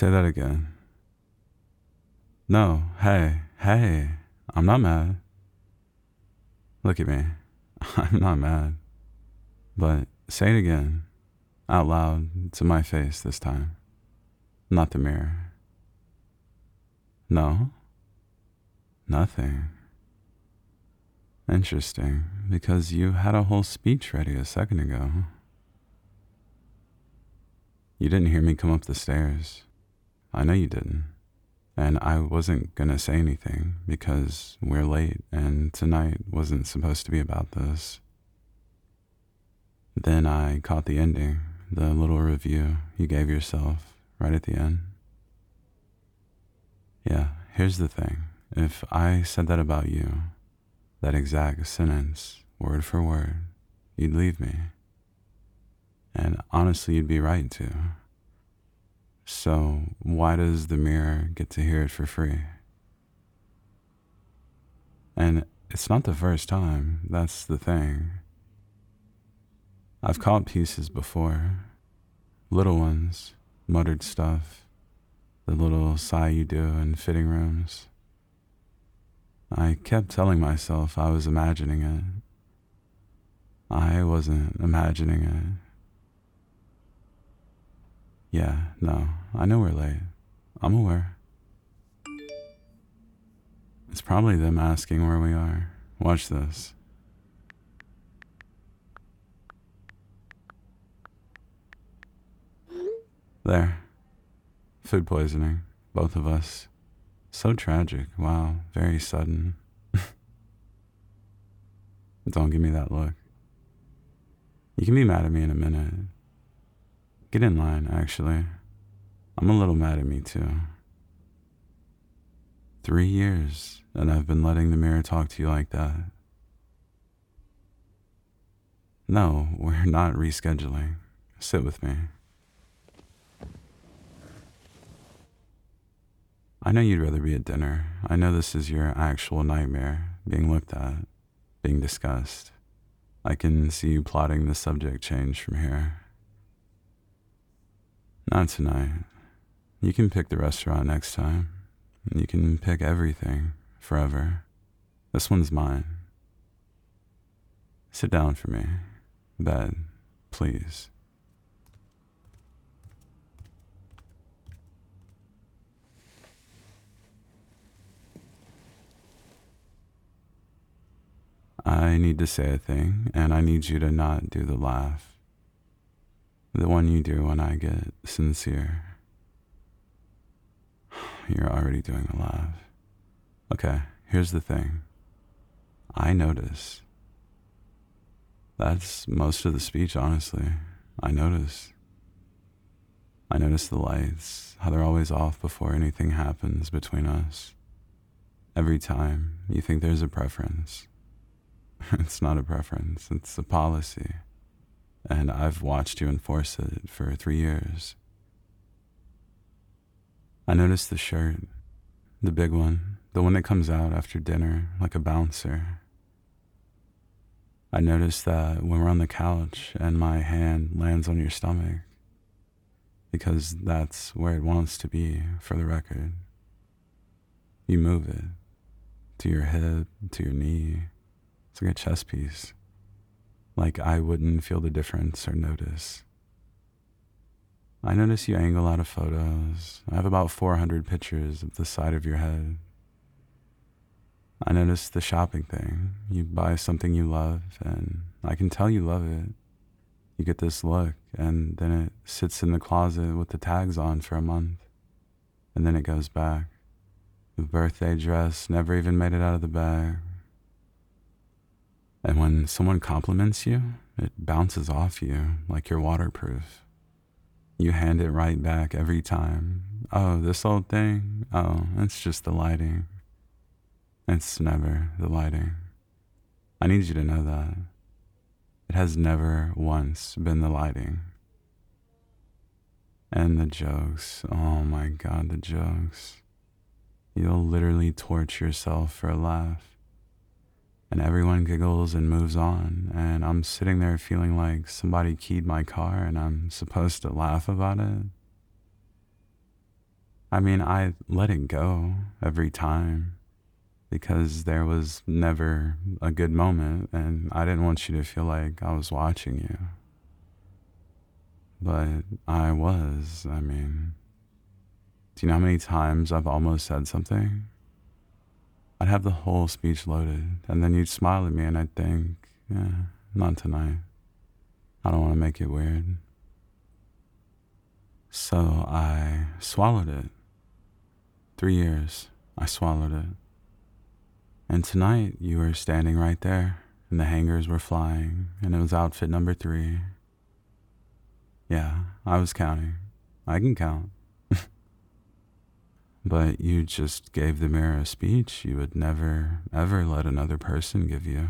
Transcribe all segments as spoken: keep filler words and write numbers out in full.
Say that again. No, hey, hey, I'm not mad. Look at me. I'm not mad. But say it again, out loud, to my face this time, not the mirror. No? Nothing. Interesting, because you had a whole speech ready a second ago. You didn't hear me come up the stairs. I know you didn't. And I wasn't gonna say anything because we're late and tonight wasn't supposed to be about this. Then I caught the ending, the little review you gave yourself right at the end. Yeah, here's the thing. If I said that about you, that exact sentence, word for word, you'd leave me. And honestly, you'd be right to. So why does the mirror get to hear it for free? And it's not the first time, that's the thing. I've caught pieces before, little ones, muttered stuff, the little sigh you do in fitting rooms. I kept telling myself I was imagining it. I wasn't imagining it. Yeah, no, I know we're late. I'm aware. It's probably them asking where we are. Watch this. There. Food poisoning. Both of us. So tragic. Wow. Very sudden. Don't give me that look. You can be mad at me in a minute. Get in line, actually. I'm a little mad at me, too. Three years, and I've been letting the mirror talk to you like that. No, we're not rescheduling. Sit with me. I know you'd rather be at dinner. I know this is your actual nightmare, being looked at, being discussed. I can see you plotting the subject change from here. Not tonight. You can pick the restaurant next time. You can pick everything, forever. This one's mine. Sit down for me. Bed, please. I need to say a thing, and I need you to not do the laugh. The one you do when I get sincere. You're already doing the laugh. Okay, here's the thing. I notice. That's most of the speech, honestly. I notice. I notice the lights, how they're always off before anything happens between us. Every time you think there's a preference. It's not a preference, it's a policy. And I've watched you enforce it for three years. I noticed the shirt, the big one, the one that comes out after dinner like a bouncer. I noticed that when we're on the couch and my hand lands on your stomach, because that's where it wants to be, for the record. You move it to your hip, to your knee. It's like a chess piece. Like I wouldn't feel the difference or notice. I notice you angle out of photos. I have about four hundred pictures of the side of your head. I notice the shopping thing. You buy something you love, and I can tell you love it. You get this look, and then it sits in the closet with the tags on for a month, and then it goes back. The birthday dress never even made it out of the bag. And when someone compliments you, it bounces off you like you're waterproof. You hand it right back every time. Oh, this old thing? Oh, it's just the lighting. It's never the lighting. I need you to know that. It has never once been the lighting. And the jokes. Oh my God, the jokes. You'll literally torch yourself for a laugh. And everyone giggles and moves on, and I'm sitting there feeling like somebody keyed my car and I'm supposed to laugh about it. I mean, I let it go every time because there was never a good moment and I didn't want you to feel like I was watching you. But I was, I mean, do you know how many times I've almost said something? I'd have the whole speech loaded and then you'd smile at me and I'd think, yeah, not tonight. I don't want to make it weird. So I swallowed it. Three years, I swallowed it. And tonight, you were standing right there, and the hangers were flying, and it was outfit number three. Yeah, I was counting. I can count. But you just gave the mirror a speech you would never, ever let another person give you.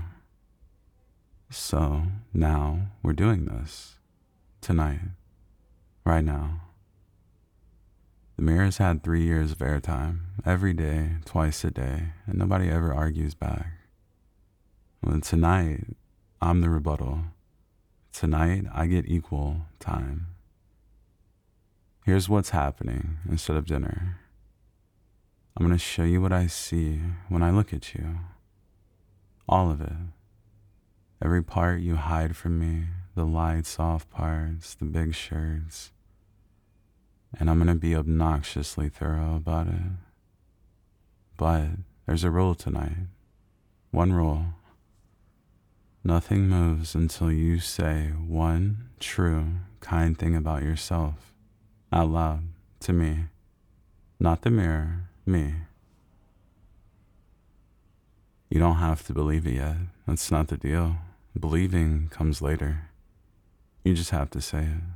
So now we're doing this. Tonight. Right now. The mirror's had three years of airtime, every day, twice a day, and nobody ever argues back. Well, tonight, I'm the rebuttal. Tonight, I get equal time. Here's what's happening instead of dinner. I'm going to show you what I see when I look at you. All of it. Every part you hide from me, the light, soft parts, the big shirts. And I'm going to be obnoxiously thorough about it. But there's a rule tonight. One rule. Nothing moves until you say one true, kind thing about yourself. Out loud, to me. Not the mirror, me. You don't have to believe it yet. That's not the deal. Believing comes later. You just have to say it.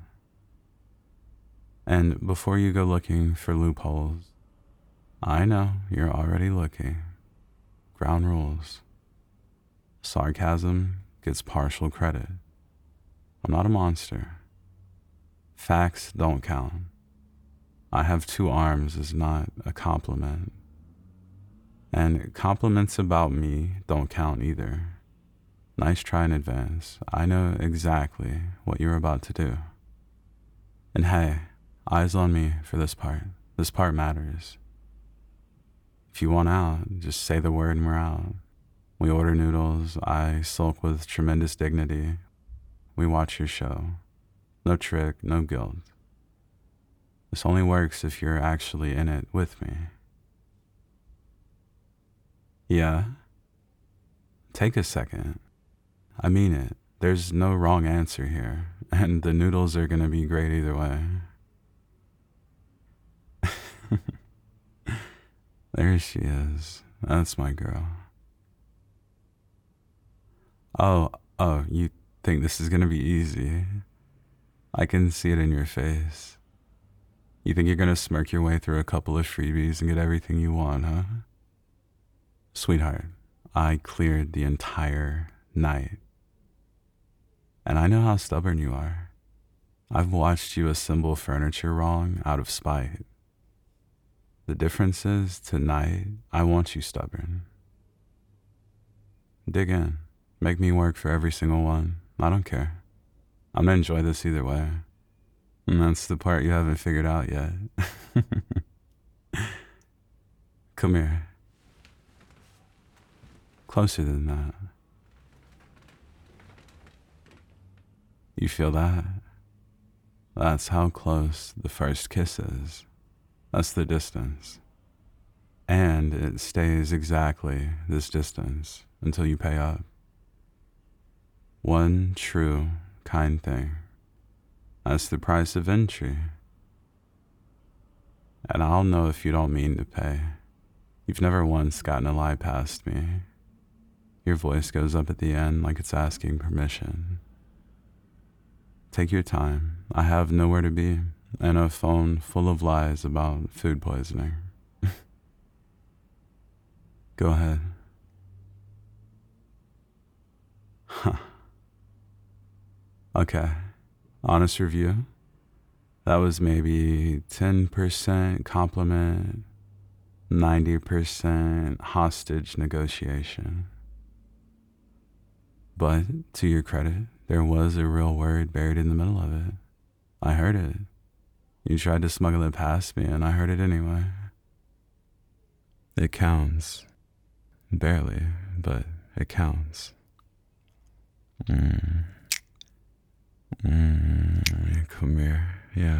And before you go looking for loopholes, I know you're already looking. Ground rules. Sarcasm gets partial credit. I'm not a monster. Facts don't count. I have two arms is not a compliment. And compliments about me don't count either. Nice try in advance. I know exactly what you're about to do. And hey, eyes on me for this part. This part matters. If you want out, just say the word and we're out. We order noodles. I sulk with tremendous dignity. We watch your show. No trick, no guilt. This only works if you're actually in it with me. Yeah? Take a second. I mean it. There's no wrong answer here, and the noodles are gonna be great either way. There she is. That's my girl. Oh, oh, you think this is gonna be easy? I can see it in your face. You think you're gonna smirk your way through a couple of freebies and get everything you want, huh? Sweetheart, I cleared the entire night. And I know how stubborn you are. I've watched you assemble furniture wrong out of spite. The difference is, tonight, I want you stubborn. Dig in. Make me work for every single one. I don't care. I'm gonna enjoy this either way. And that's the part you haven't figured out yet. Come here. Closer than that. You feel that? That's how close the first kiss is. That's the distance. And it stays exactly this distance until you pay up. One true, kind thing. That's the price of entry. And I'll know if you don't mean to pay. You've never once gotten a lie past me. Your voice goes up at the end like it's asking permission. Take your time. I have nowhere to be, and a phone full of lies about food poisoning. Go ahead. Huh. Okay. Honest review. That was maybe ten percent compliment, ninety percent hostage negotiation. But to your credit, there was a real word buried in the middle of it. I heard it. You tried to smuggle it past me, and I heard it anyway. It counts. Barely, but it counts. Mm. Mm. Come here. Yeah.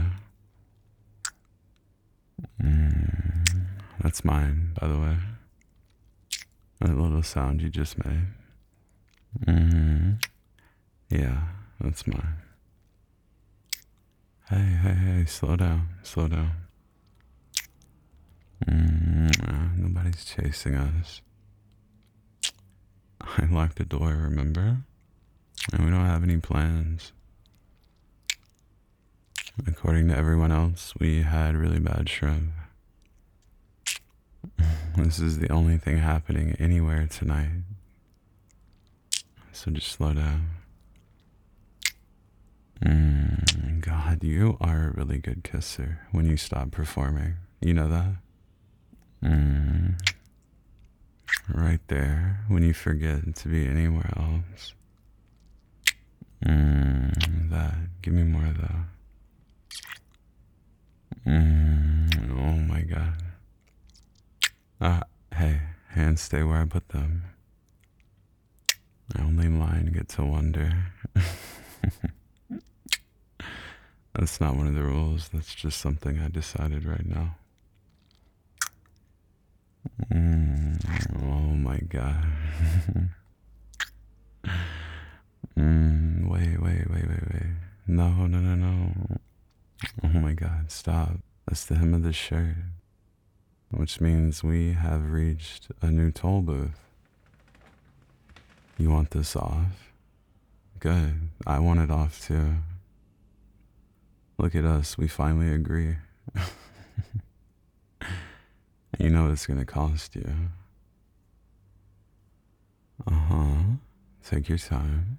Mm. That's mine, by the way. That little sound you just made. Mm-hmm. Yeah, that's mine. Hey, hey, hey, slow down, slow down. Mm, nobody's chasing us. I locked the door, remember? And we don't have any plans. According to everyone else, we had really bad shrimp. This is the only thing happening anywhere tonight. So just slow down. Mm, God, you are a really good kisser when you stop performing. You know that? Mm, right there, when you forget to be anywhere else. Mm, that. Give me more of that. Mm, oh my God. Ah, hey, hands stay where I put them. Only mine get to wonder. That's not one of the rules. That's just something I decided right now. Mm, oh my God. mm, wait, wait, wait, wait, wait. No, no, no, no. Oh my God, stop. That's the hem of the shirt. Which means we have reached a new toll booth. You want this off? Good. I want it off too. Look at us. We finally agree. You know it's gonna cost you. Uh-huh. Take your time.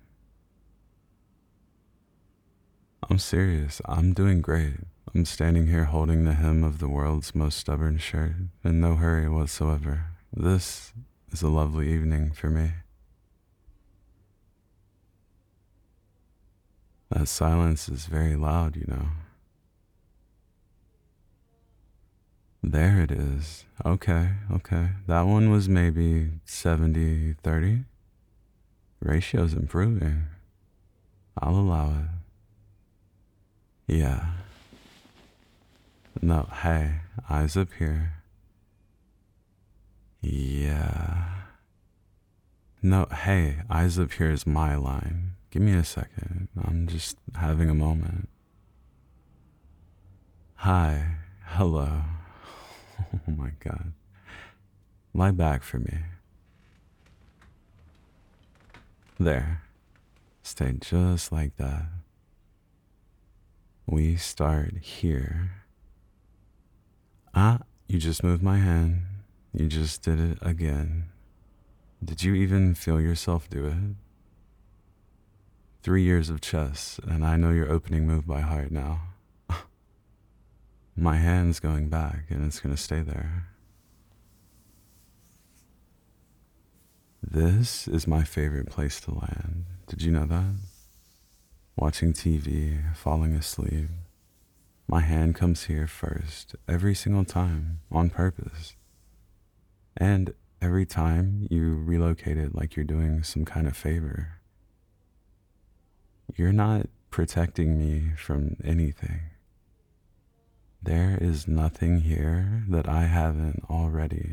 I'm serious. I'm doing great. I'm standing here holding the hem of the world's most stubborn shirt in no hurry whatsoever. This is a lovely evening for me. That silence is very loud, you know. There it is. Okay, okay. That one was maybe seventy thirty. Ratio's improving. I'll allow it. Yeah. No, hey, eyes up here. Yeah. No, hey, eyes up here is my line. Give me a second. I'm just having a moment. Hi. Hello. Oh my God. Lie back for me. There. Stay just like that. We start here. Ah, you just moved my hand. You just did it again. Did you even feel yourself do it? Three years of chess, and I know your opening move by heart now. My hand's going back, and it's gonna stay there. This is my favorite place to land. Did you know that? Watching T V, falling asleep. My hand comes here first, every single time, on purpose. And every time you relocate it like you're doing some kind of favor. You're not protecting me from anything. There is nothing here that I haven't already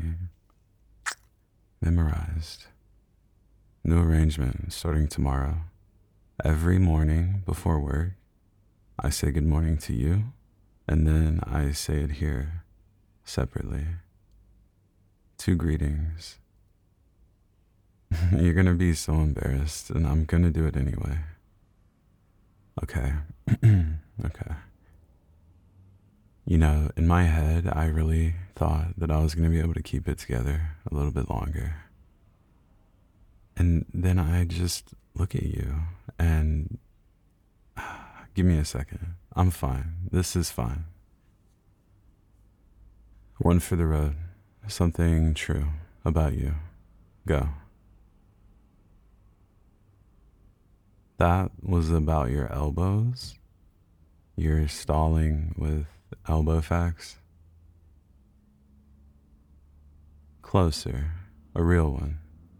memorized. New arrangement starting tomorrow. Every morning before work, I say good morning to you, and then I say it here, separately. Two greetings. You're gonna be so embarrassed, and I'm gonna do it anyway. Okay. Okay. You know, in my head, I really thought that I was gonna be able to keep it together a little bit longer. And then I just look at you and give me a second. I'm fine. This is fine. One for the road. Something true about you. Go. That was about your elbows. You're stalling with elbow facts? Closer. A real one.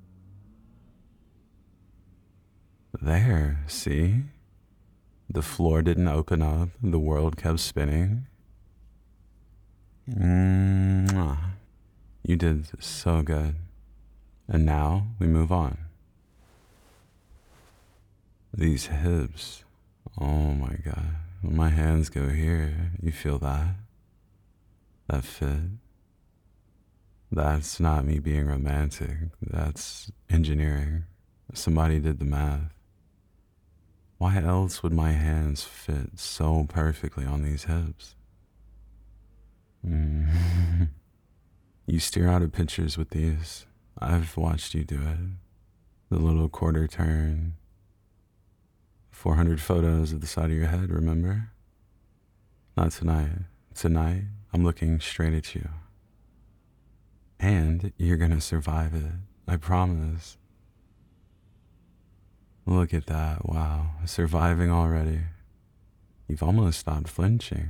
There, see? The floor didn't open up, the world kept spinning. Mwah. You did so good. And now we move on. These hips. Oh my god. When my hands go here, you feel that? That fit? That's not me being romantic. That's engineering. Somebody did the math. Why else would my hands fit so perfectly on these hips? Mm. You steer out of pictures with these. I've watched you do it. The little quarter turn. four hundred photos of the side of your head, remember? Not tonight. Tonight, I'm looking straight at you. And you're gonna survive it. I promise. Look at that. Wow. Surviving already. You've almost stopped flinching.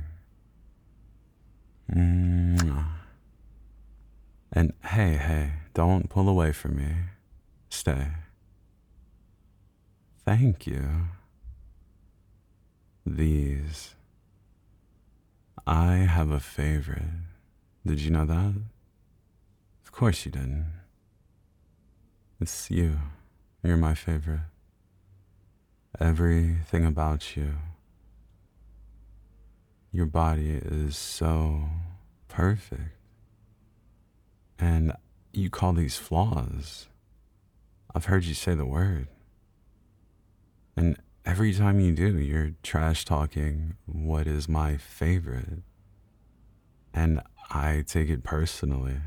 Mm. And hey, hey, don't pull away from me. Stay. Thank you. These. I have a favorite. Did you know that? Of course you didn't. It's you. You're my favorite. Everything about you. Your body is so perfect. And you call these flaws. I've heard you say the word. And every time you do, you're trash talking what is my favorite. And I take it personally.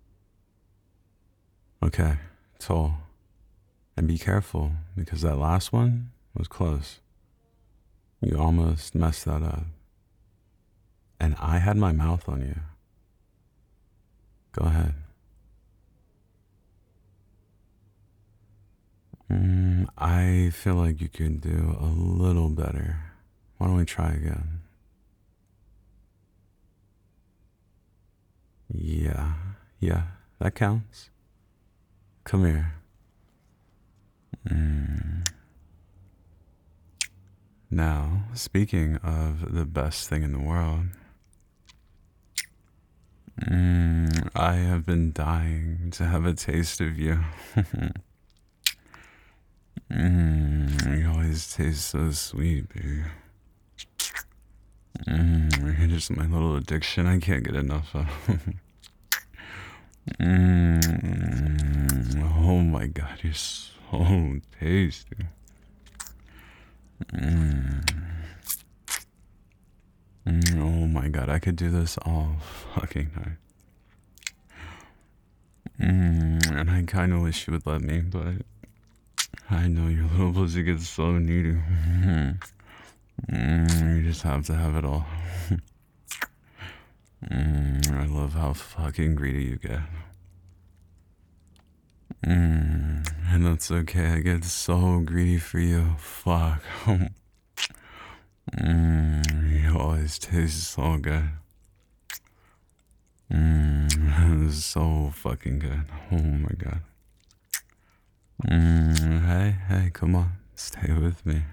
Okay, Toll. And be careful, because that last one was close. You almost messed that up. And I had my mouth on you. Go ahead. Mm, I feel like you could do a little better. Why don't we try again? Yeah, yeah, that counts. Come here. Mm. Now, speaking of the best thing in the world, mm, I have been dying to have a taste of you. mm, you always taste so sweet, baby. Mm, you're just my little addiction I can't get enough of. mm, oh my god, you're so tasty. Mm. Mm, oh my god, I could do this all fucking night. Mm, and I kinda wish you would let me, but I know your little pussy gets so needy. Mm, you just have to have it all. mm, I love how fucking greedy you get. Mm, and that's okay, I get so greedy for you. Fuck. mm, you always taste so good. Mmm, so fucking good. Oh my god. Mmm, hey, hey, come on. Stay with me.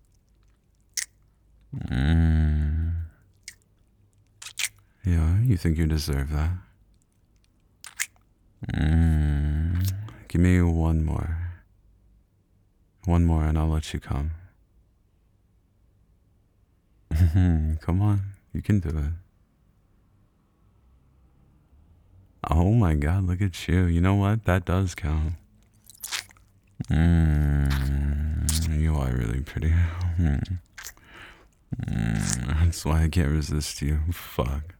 Mmm. Yeah, you think you deserve that? Mmm. Give me one more. One more and I'll let you come. Come on, you can do it. Oh my god, look at you. You know what? That does count. Mmm, you are really pretty. Mm. Mm, that's why I can't resist you. Fuck.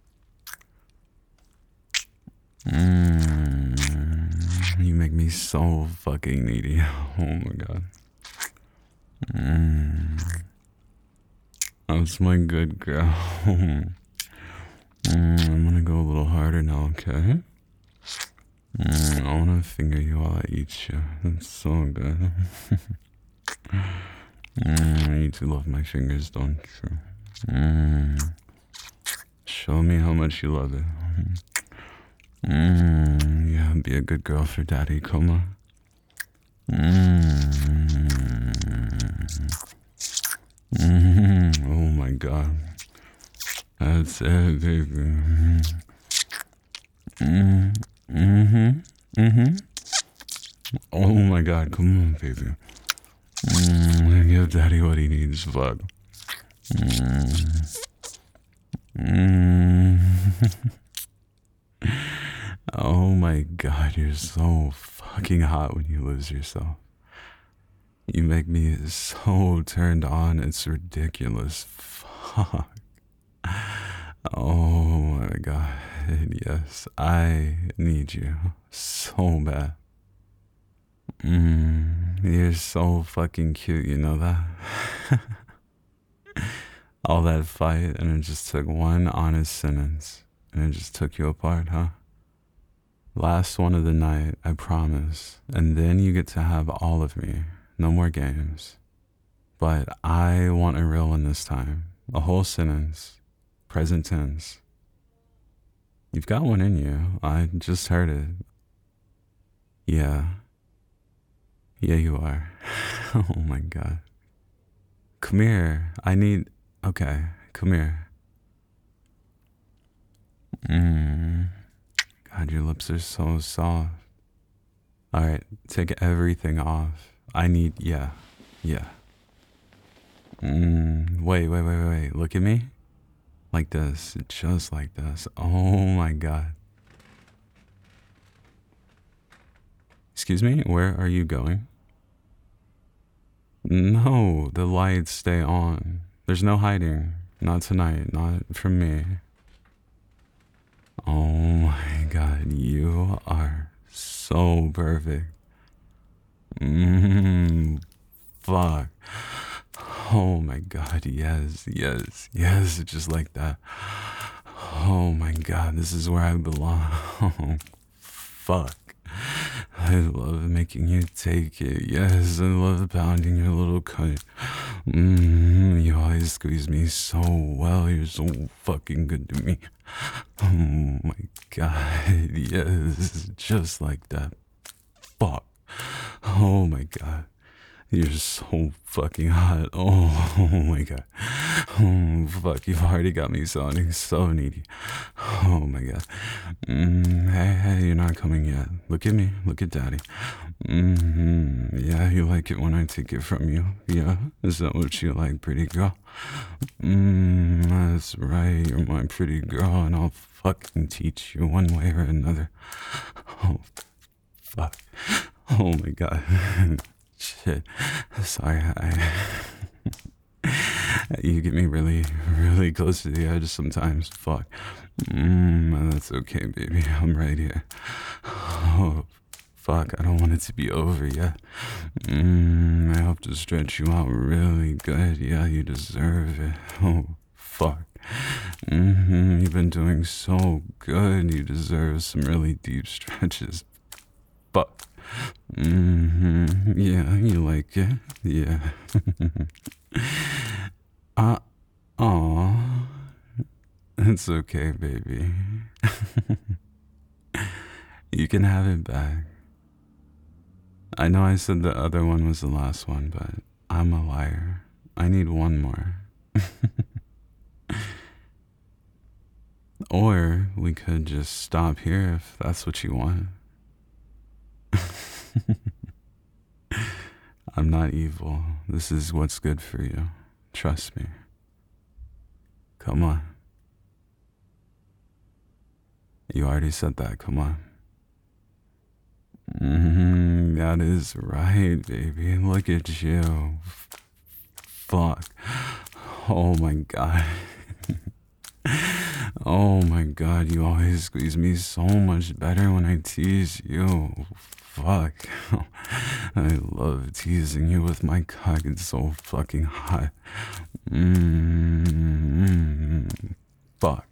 Mmm, you make me so fucking needy. Oh my god. Mmm. That's my good girl. mm, I'm gonna go a little harder now, okay? Mm, I wanna finger you while I eat you. That's so good. mm, you do love my fingers, don't you? Mm. Show me how much you love it. Mm, yeah, be a good girl for daddy, come on. Mm. Mm. Oh my god. That's it, baby. Mm. Mm-hmm. Mm-hmm. Oh my god, come on, baby. Mm. Give daddy what he needs, fuck. Mm. Mm. Oh my god, you're so fucking hot when you lose yourself. You make me so turned on, it's ridiculous. Fuck. Oh my god, yes, I need you so bad. Mm, you're so fucking cute, you know that? All that fight, and it just took one honest sentence, and it just took you apart, huh? Last one of the night, I promise. And then you get to have all of me. No more games. But I want a real one this time. A whole sentence. Present tense. You've got one in you. I just heard it. Yeah. Yeah, you are. Oh my god. Come here. I need... Okay, come here. Mmm. God, your lips are so soft. Alright, take everything off. I need... Yeah. Yeah. Mmm. Wait, wait, wait, wait, wait. Look at me. Like this. Just like this. Oh my god. Excuse me? Where are you going? No, the lights stay on. There's no hiding. Not tonight. Not from me. Oh my god. You are so perfect. Mmm. Fuck. Oh my god. Yes, yes, yes. Just like that. Oh my god. This is where I belong. Fuck. I love making you take it. Yes, I love pounding your little cunt. Mm, you always squeeze me so well. You're so fucking good to me. Oh my god. Yes, just like that. Fuck. Oh my god. You're so fucking hot. Oh, oh my god. Oh, fuck, you've already got me sounding so needy. Oh my god. Mm, hey, hey, you're not coming yet. Look at me. Look at daddy. Mm-hmm. Yeah, you like it when I take it from you. Yeah, is that what you like, pretty girl? Mm, that's right. You're my pretty girl, and I'll fucking teach you one way or another. Oh, fuck. Oh my god. Shit. Sorry, I... You get me really, really close to the edge sometimes. Fuck. Mm, that's okay, baby. I'm right here. Oh, fuck. I don't want it to be over yet. Mm, I hope to stretch you out really good. Yeah, you deserve it. Oh, fuck. Mm-hmm. You've been doing so good. You deserve some really deep stretches. Fuck. Mm-hmm. Yeah, you like it. Yeah. uh, aw. It's okay, baby. You can have it back. I know I said the other one was the last one, but I'm a liar. I need one more. Or we could just stop here if that's what you want. I'm not evil. This is what's good for you. Trust me. Come on. You already said that. Come on. Mm-hmm, that is right, baby. Look at you. Fuck. Oh my god. Oh my god, you always squeeze me so much better when I tease you. Fuck. I love teasing you with my cock. It's so fucking hot. Mm-hmm. Fuck.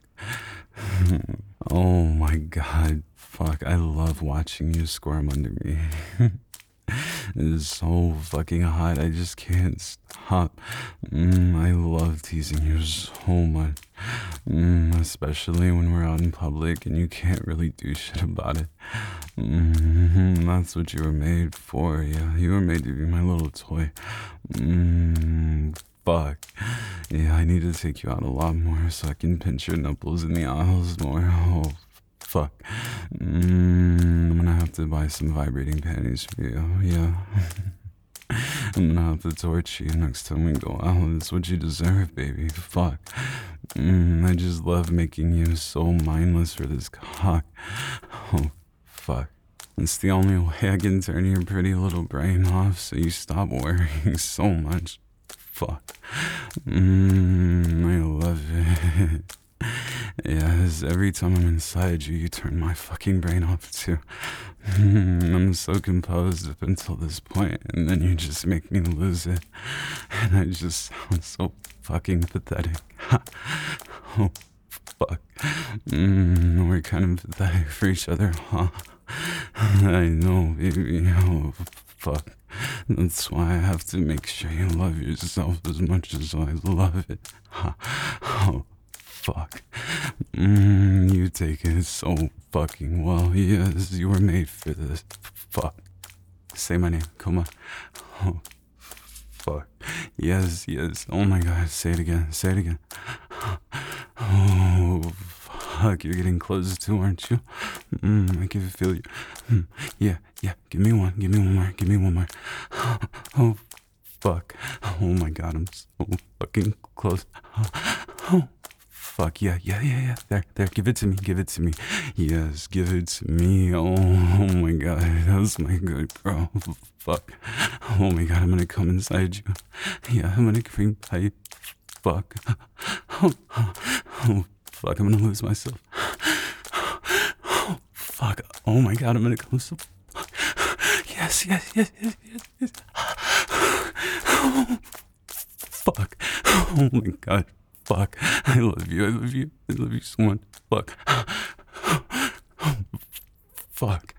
Oh my god. Fuck. I love watching you squirm under me. is so fucking hot. I just can't stop. Mm, I love teasing you so much. Mm, especially when we're out in public and you can't really do shit about it. Mm, that's what you were made for. Yeah, you were made to be my little toy. Mm, fuck. Yeah, I need to take you out a lot more so I can pinch your nipples in the aisles more. Oh, fuck. Mm, I'm gonna have to buy some vibrating panties for you. Yeah. I'm gonna have to torch you next time we go out. That's what you deserve, baby. Fuck. Mm, I just love making you so mindless for this cock. Oh, fuck. It's the only way I can turn your pretty little brain off so you stop worrying so much. Fuck. Mmm, I love it. Yes, every time I'm inside you, you turn my fucking brain off too. I'm so composed up until this point, and then you just make me lose it. And I just sound so fucking pathetic. Oh, fuck. Mm, we're kind of pathetic for each other, huh? I know, baby. Oh, fuck. That's why I have to make sure you love yourself as much as I love it. Oh, fuck. Mm, you take it so fucking well. Yes, you were made for this. Fuck. Say my name. Come on. Oh, fuck. Yes, yes. Oh my god. Say it again. Say it again. Oh, fuck. You're getting closer too, aren't you? Mm, I can feel you. Mm, yeah, yeah. Give me one. Give me one more. Give me one more. Oh, fuck. Oh my god. I'm so fucking close. Oh, fuck. Yeah, yeah, yeah, yeah. There, there. Give it to me. Give it to me. Yes, give it to me. Oh, oh my god. That was my good bro. Fuck. Oh my god. I'm gonna come inside you. Yeah, I'm gonna cream pipe. Fuck. Oh, oh, fuck. I'm gonna lose myself. Oh, fuck. Oh my god. I'm gonna come so. Yes, yes, yes, yes, yes, yes. Oh, fuck. Oh my god. Fuck. I love you. I love you. I love you so much. Fuck. Fuck.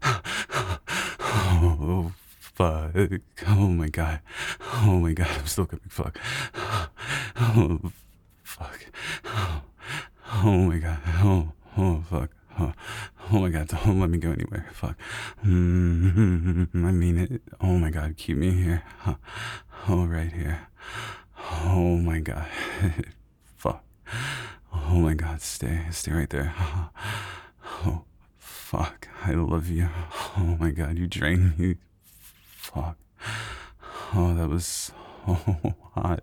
Oh, fuck. Oh my god. Oh my god. I'm still coming. Fuck. Oh, fuck. Oh my god. Oh, oh, fuck. Oh, oh my god. Don't let me go anywhere. Fuck. Mm-hmm. I mean it. Oh my god. Keep me here. Oh, right here. Oh my god. Fuck. Oh my god. Stay. Stay right there. Oh, fuck. I love you. Oh my god. You drain me. Fuck. Oh, that was so hot.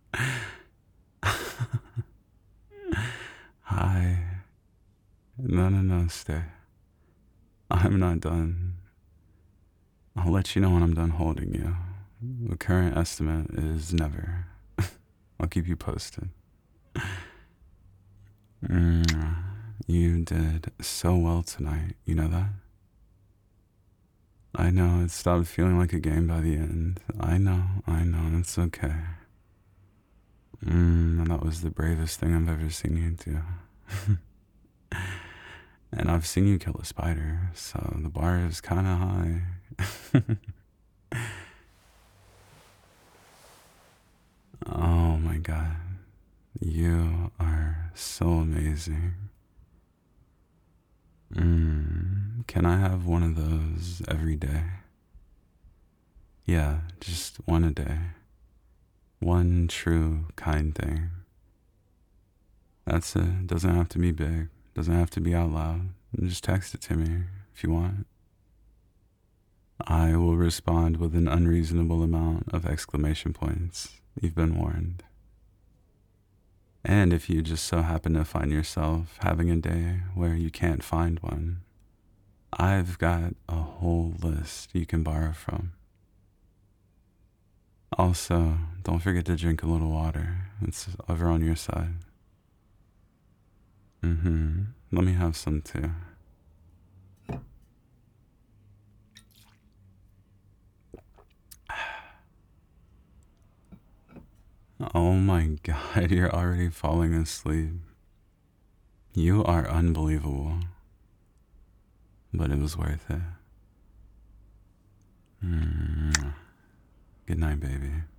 Hi. No, no, no. Stay. I'm not done. I'll let you know when I'm done holding you. The current estimate is never. I'll keep you posted. Mm, you did so well tonight. You know that? I know it stopped feeling like a game by the end. I know, I know, it's okay. Mm, and that was the bravest thing I've ever seen you do. And I've seen you kill a spider, so the bar is kind of high. Oh my god. You are so amazing. Mm, can I have one of those every day? Yeah, just one a day. One true kind thing. That's it. Doesn't have to be big. Doesn't have to be out loud. Just text it to me if you want. I will respond with an unreasonable amount of exclamation points. You've been warned. And if you just so happen to find yourself having a day where you can't find one, I've got a whole list you can borrow from. Also, don't forget to drink a little water. It's over on your side. Mm-hmm. Let me have some too. Oh my god, you're already falling asleep. You are unbelievable. But it was worth it. Mm. Good night, baby.